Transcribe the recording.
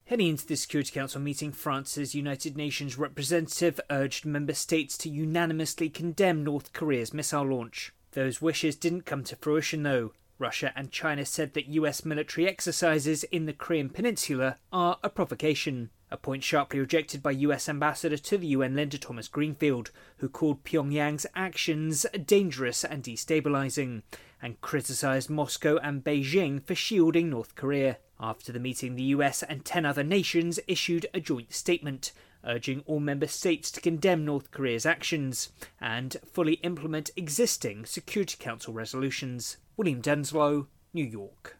Heading into the Security Council meeting, France's United Nations representative urged member states to unanimously condemn North Korea's missile launch. Those wishes didn't come to fruition, though. Russia and China said that US military exercises in the Korean Peninsula are a provocation, a point sharply rejected by US Ambassador to the UN Linda Thomas-Greenfield, who called Pyongyang's actions dangerous and destabilising, and criticised Moscow and Beijing for shielding North Korea. After the meeting, the US and 10 other nations issued a joint statement, urging all member states to condemn North Korea's actions and fully implement existing Security Council resolutions. William Denslow, New York.